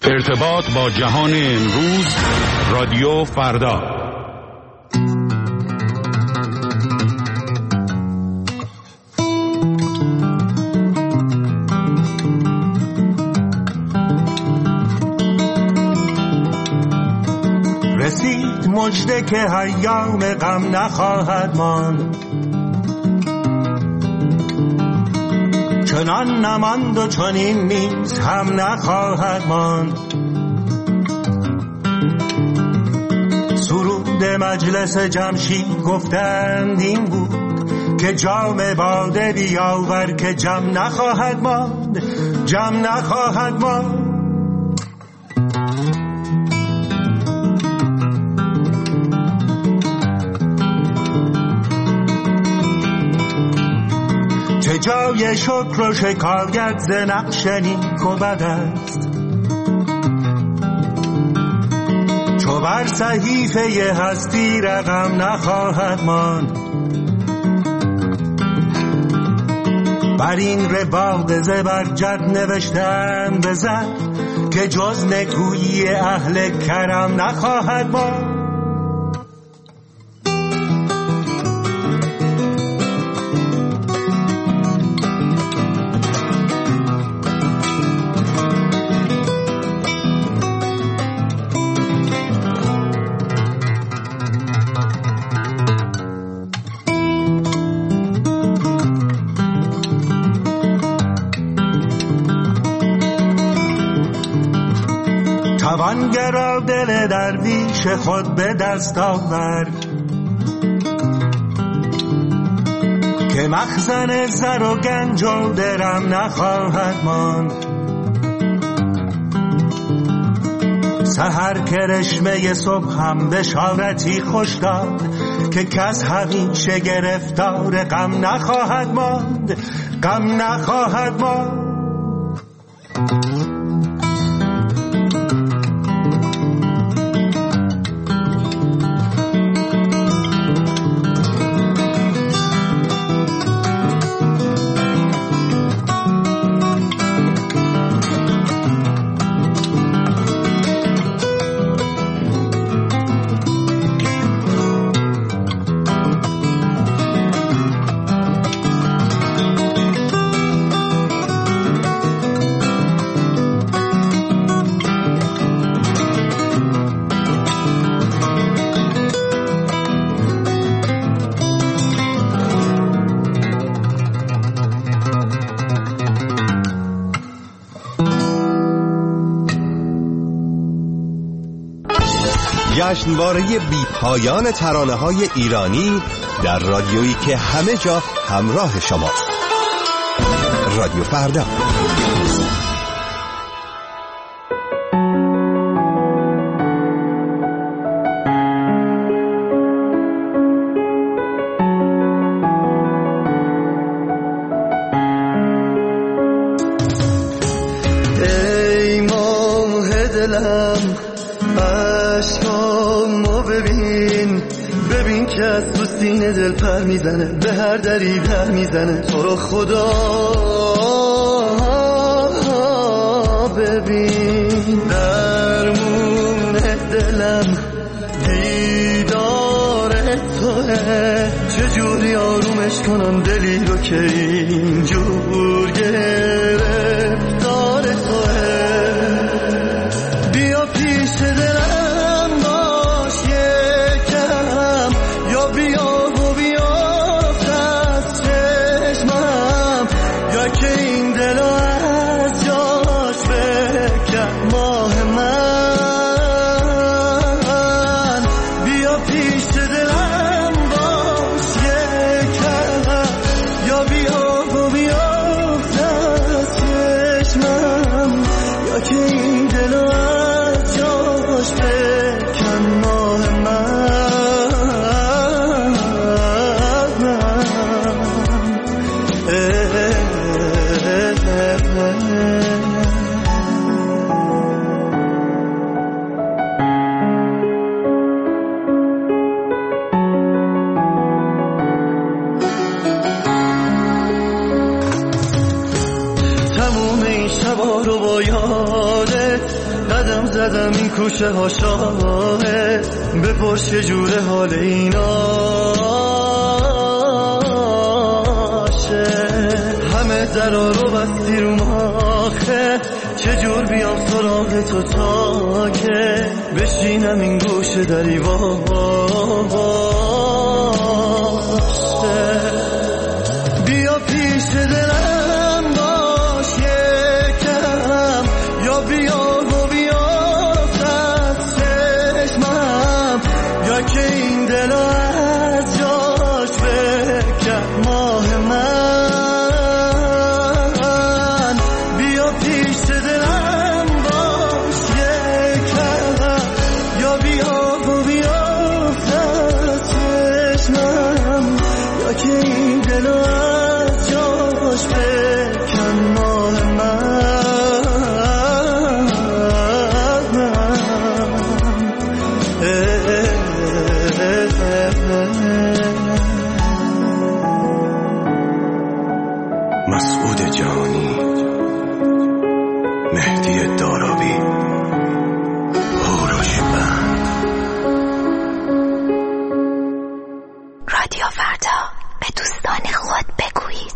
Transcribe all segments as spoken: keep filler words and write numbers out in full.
ارتباط با جهان امروز، رادیو فردا. رسید مژده که ایام غم نخواهد ماند، چنان نماند و چنین نیز هم نخواهد ماند. سرود مجلس جمشید گفتند این بود که جام باده بیاور که جم نخواهد ماند، جم نخواهد ماند. جای شکر و شکایت ز نقش نیک و بد است، چو بر صحیفه هستی رقم نخواهد ماند. بر این رواق زبرجد نوشتم بزن که جز نکویی اهل کرم نخواهد ماند. توانگرا دل درویش خود به دست آورد که مخزن زر و گنج و درم نخواهد ماند. سحر کرشمه صبح هم بشارتی خوش داد که کس همیشه گرفتار غم نخواهد ماند، غم نخواهد ماند. جشنواره بی پایان ترانه‌های ایرانی در رادیویی که همه جا همراه شماست. رادیو فردا. ای ماه دلم عشقامو ببین، ببین که از تو سینه دل پر میزنه، به هر دری در میزنه. تو رو خدا ببین، درمون دلم دیدار توه، چجوری آرومش کنم دلی رو که اینجور گرفتار توه. بیا پیش دلم باش یکم، یا بیا و بیافت از چشمم، یا که این دلو از جاش بکن ماه من. بیا پیش دلم باش یکم، یا بیا و بیافت از چشمم، یا که این دلو از جاش بکن ماه من. تموم این شبا رو با یادت قدم زدم این کوچه ها شاهد بپرس چه جوره حال ایناشه همه درا رو بستی رو ماخه چجور بیام سراغ تو تا که بشینم این گوشه دری باشه بیا پیش دلم باش یکم یا بیا و بیا از چشمم یا که این دل از جاش بکن ماه من بیا پیش دلم باش یکم یا بیا و بیا از چشمم یا که این دل از جاش بکن ماه من مسعود جانی، مهدی دارابی، هوروش بند. رادیو فردا، به دوستان خود بگویید.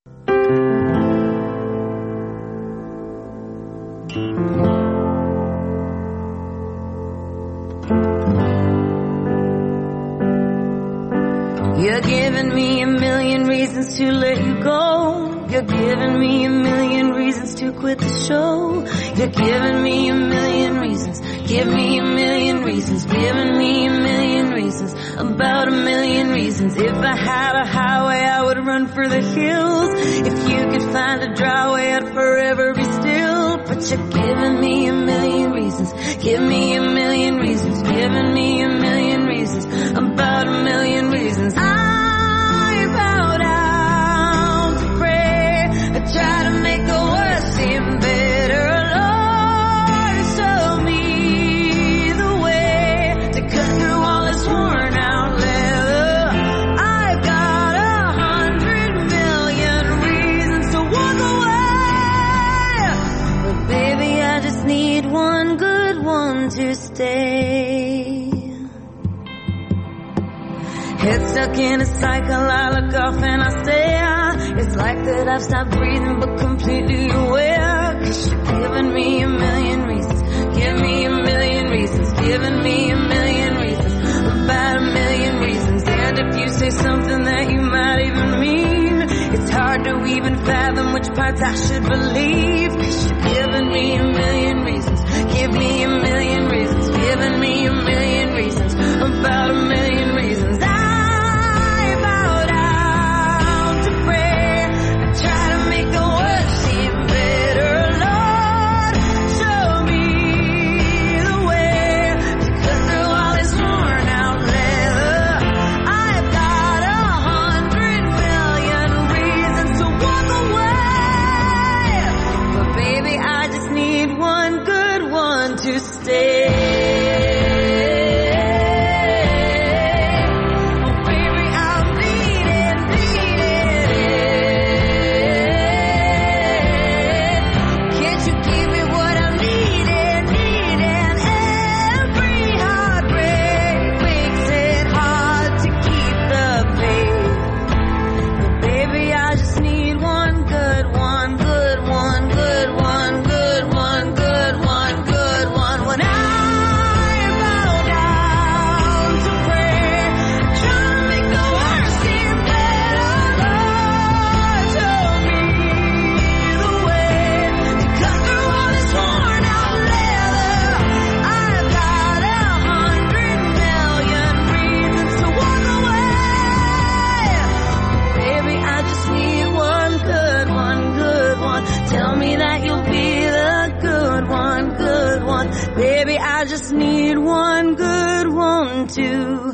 You're giving me a million reasons to let you go. You're giving me a million reasons to quit the show. You're giving me a million reasons. Give me a million reasons. Giving me a million reasons. About a million reasons. If I had a highway, I would run for the hills. If you could find a dry way, I'd forever be still. But you're giving me a million reasons. Give me a million reasons. Giving me a million reasons. About a million reasons. I bow down to pray. I try to make the worst seem better. Lord, show me the way to cut through all this worn out leather. I've got a hundred million reasons to walk away. But baby, I just need one good one to stay. Head stuck in a cycle, I look off and I stare. It's like that I've stopped breathing but completely aware. Cause you're giving me a million reasons. Give me a million reasons. Giving me a million reasons. About a million reasons. And if you say something that you might even mean, it's hard to even fathom which parts I should believe. Cause you're giving me a million reasons. Give me a million reasons. Giving me a million reasons. About a million reasons. I Baby, I just need one good one to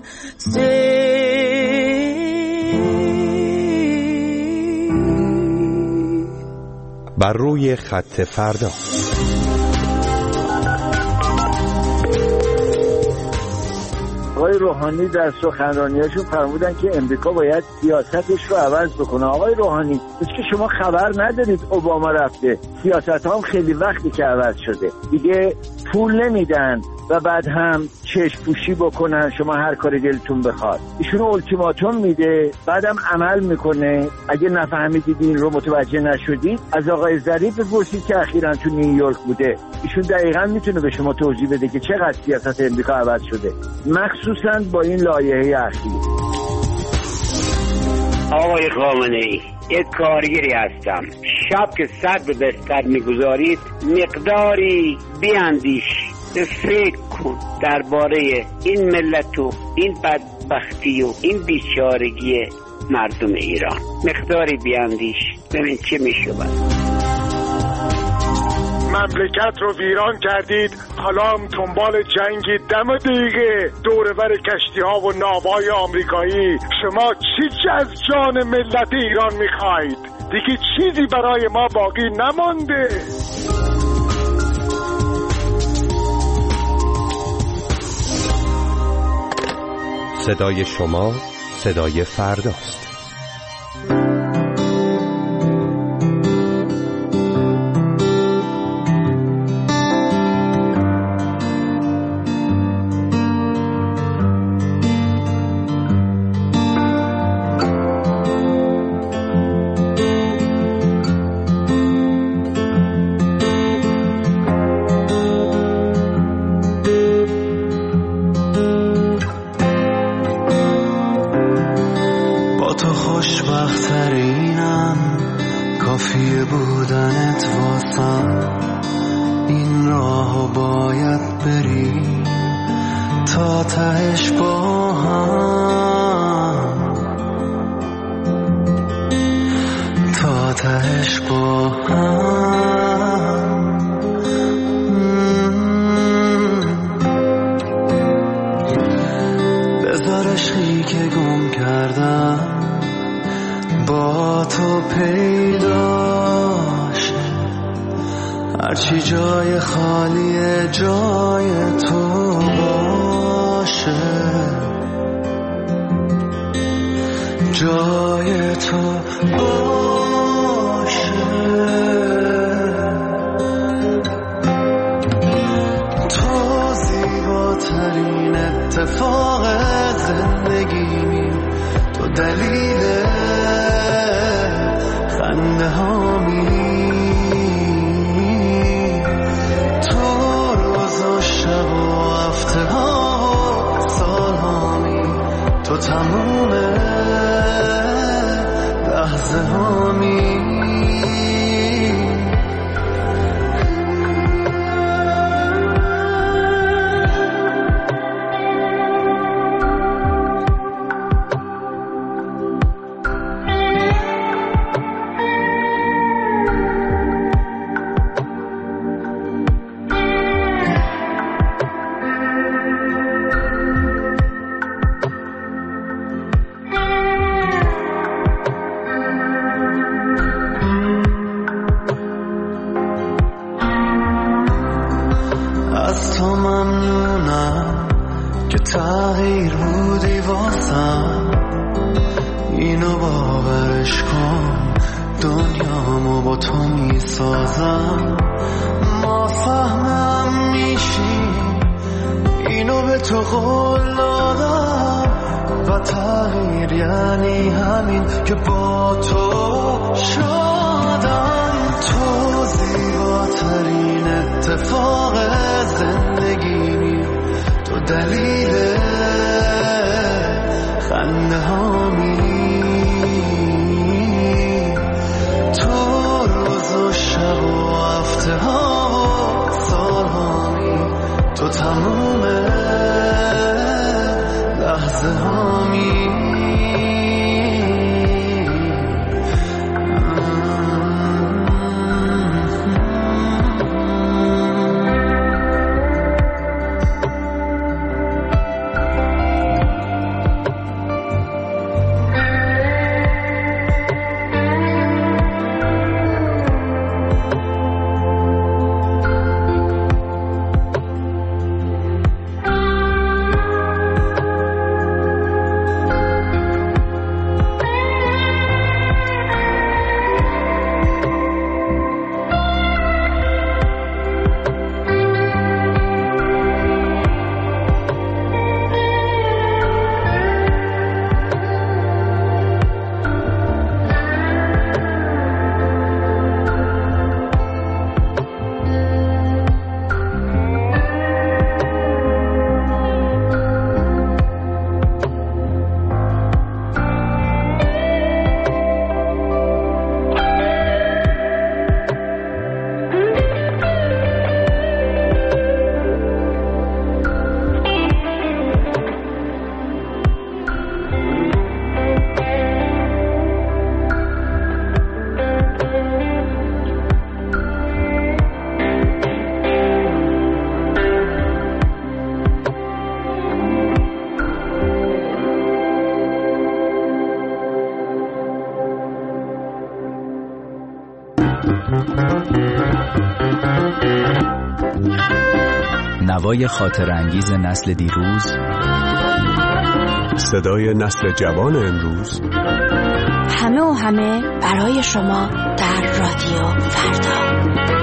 stay. بر روی خط فردا. آقای روحانی در سخنرانیاشون فرمودن که امریکا باید سیاستش رو عوض بکنه. آقای روحانی هیچ که شما خبر ندارید اوباما رفته، سیاست هم خیلی وقتی که عوض شده، دیگه پول نمیدن و بعد هم چشم پوشی بکنن شما هر کاری دلتون بخواد. ایشون التیماتوم میده بعدم عمل میکنه. اگه نفهمیدید این رو متوجه نشدید از آقای ظریف بپرسید که اخیراً تو نیویورک بوده، ایشون دقیقاً میتونه به شما توضیح بده که چقدر سیاست امریکا عوض شده، مخصوصاً با این لایحه اخیر. آقای خامنه‌ای یک کارگری هستم، شب که سر به بستر میگذارید مقداری بیاندیش، فکر کن درباره این ملت و این بدبختی و این بیچارگی مردم ایران، مقداری بیاندیش ببین چه میشود. مملکت رو ویران کردید، حالا هم دنبال جنگی دم دیگه دوربر کشتی ها و ناوهای آمریکایی. شما چی از جان ملت ایران میخواید؟ دیگه چیزی برای ما باقی نمانده. صدای شما صدای فرداست. هرچی جای خالی جای تو باشه، جای تو باشه. تو زیباترین اتفاق زندگیمی، تو دلیل خنده هامی، تو تموم لحظه هامی. تغییر بودی واسم، اینو باورش کن، دنیامو با تو میسازم. ما فهمم میشی، اینو به تو قول دادم، و تغییر یعنی همین که با تو شدم. تو زیباترین اتفاق زندگیمی، تو دلیل خنده هامی، تو روز و شب و هفته ها و سال هامی، تو تموم لحظه هامی. نوای خاطر انگیز نسل دیروز، صدای نسل جوان امروز، همه و همه برای شما در رادیو فردا.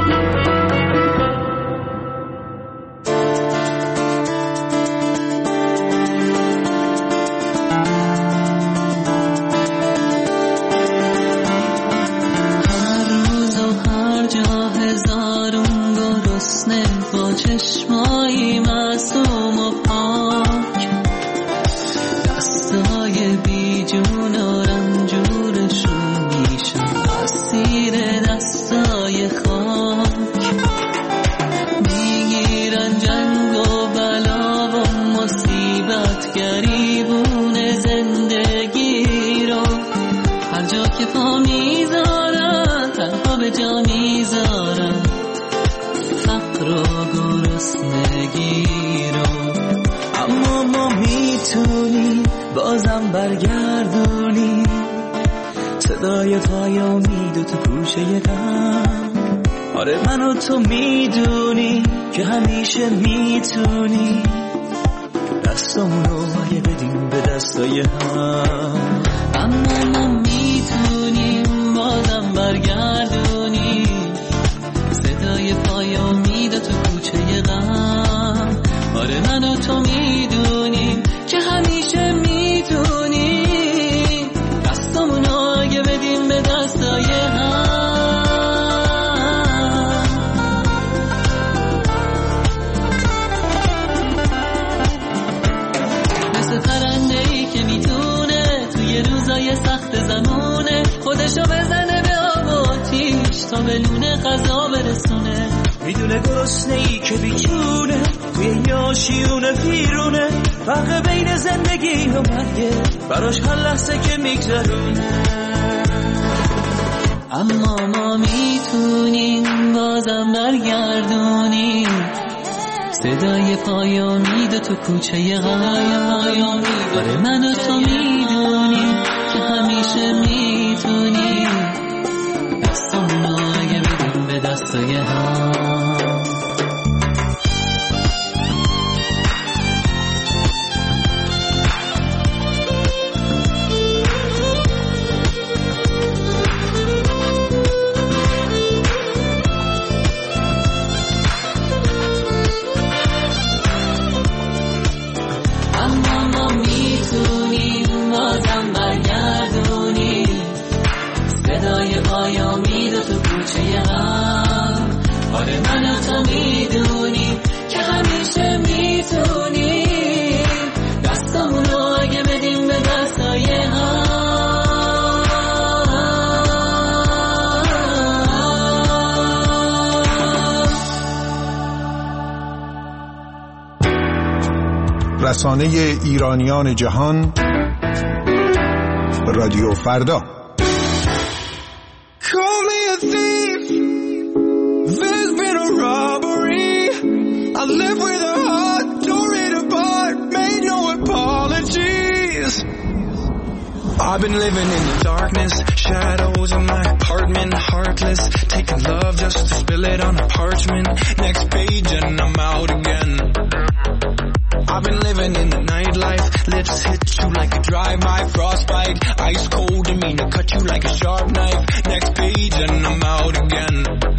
چشمایی معصوم و پاک، دستای بیجون و رنجورشون میشن اسیر دستای خاک، میگیرن جنگ و بلا و مصیبت گریبون زندگی رو، هر جا که پا میذارن تنها به جا میذارن فقر و گرسنگی رو. اما ما میتونیم بازم برگردونیم صدای پای امید تو گوشه غم. آره من و تو میدونیم که همیشه میتونیم دستمونو اگه بدیم به دستای هم. اما ما میتونیم بازم برگردونیم صدای پای امید تو کوچه غم. آره من و تو میدونیم که همیشه میتونیم دستمونو اگه بدیم به دستای هم. مثل پرنده‌ای که میتونه توی روزای سخت زمونه خودشو بزنه به آب و آتیش تا به نون غذا برسونه. میدونه گرسنه‌ای که بیچونه توی یاشیونه پیرونه، فرق بین زندگی و مرگه براش هر لحظه که میگذرونه. اما ما میتونیم بازم برگردونیم صدای پای امید تو کوچه غم. آره من و تو میدونیم که همیشه میتونیم دستمونو اگه بدیم به دستای هم. آره من و تو میدونیم که همیشه میتونیم دستمونو اگه بدیم به دستای هم. رسانه ایرانیان جهان، رادیو فردا. I live with a heart, torn apart, made no apologies. I've been living in the darkness, shadows of my apartment, heartless, taking love just to spill it on a parchment. Next page and I'm out again. I've been living in the nightlife, lips hit you like a drive-by, frostbite, ice cold and mean to cut you like a sharp knife. Next page and I'm out again.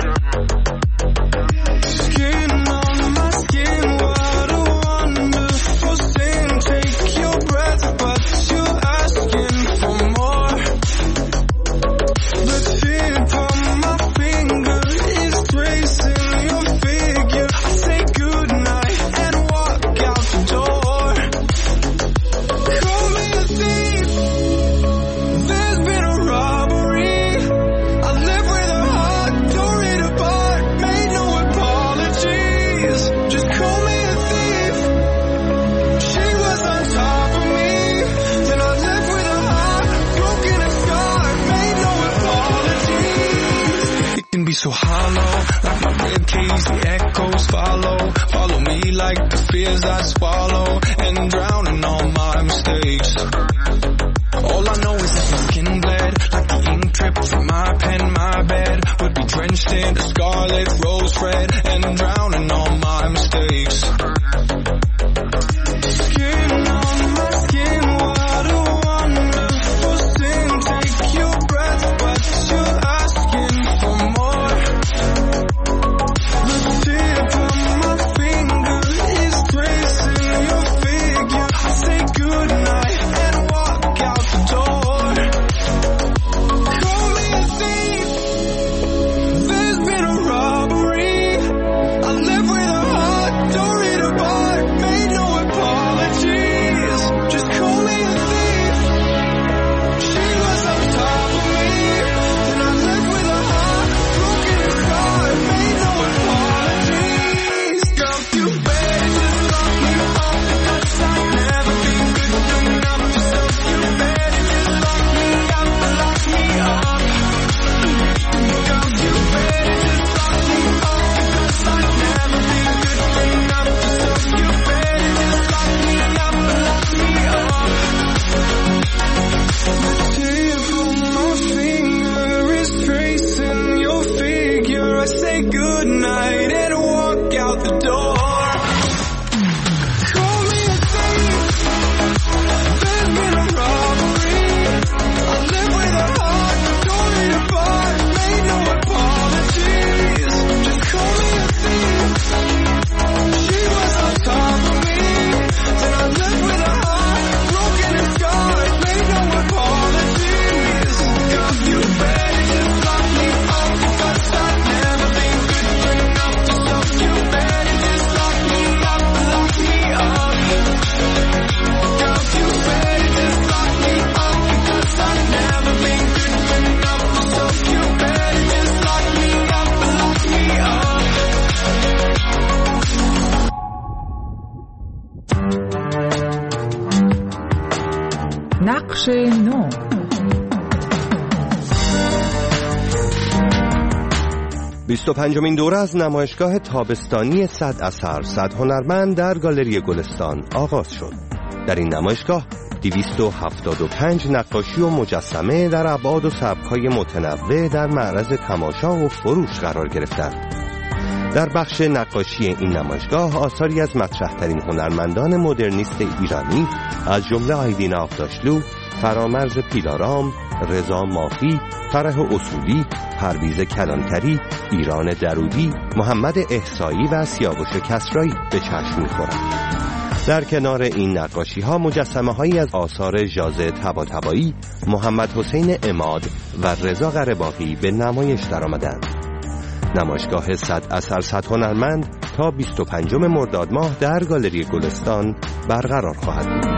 Skin on my skin, what a wonderful sin. Take your breath, but you're asking for more. The tip of my finger is tracing your figure. I say goodnight and walk out the door. Call me a thief, there's been a robbery. I live with a heart, don't نقش نو. بیست و پنجمین دوره از نمایشگاه تابستانی صد اثر صد هنرمند در گالری گلستان آغاز شد. در این نمایشگاه دویست و هفتاد و پنج نقاشی و مجسمه در ابعاد و سبک‌های متنوع در معرض تماشا و فروش قرار گرفتند. در بخش نقاشی این نمایشگاه آثاری از مطرح‌ترین هنرمندان مدرنیست ایرانی از جمله آیدین آغداشلو، فرامرز پیلارام، رضا مافی، فرح اصولی، پرویز کلانتری، ایران درودی، محمد احصایی و سیاوش کسرایی به چشم می‌خورند. در کنار این نقاشی ها مجسمه هایی از آثار ژاژه طباطبایی، محمد حسین عماد و رضا قره‌باغی به نمایش درآمدند. نمایشگاه صد اثر صد هنرمند تا بیست و پنجم مرداد ماه در گالری گلستان برقرار خواهد بود.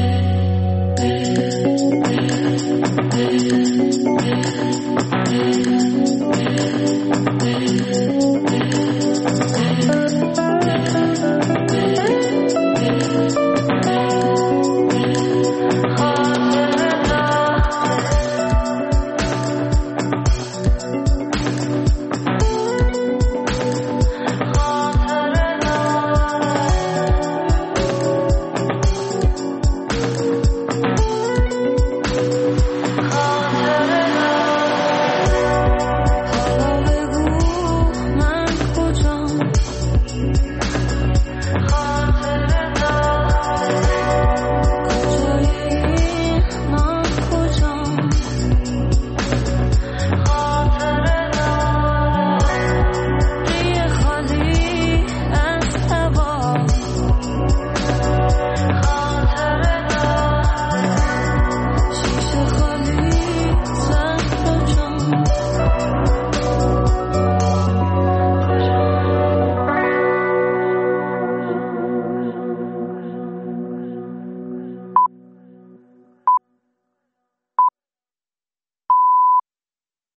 Thank you.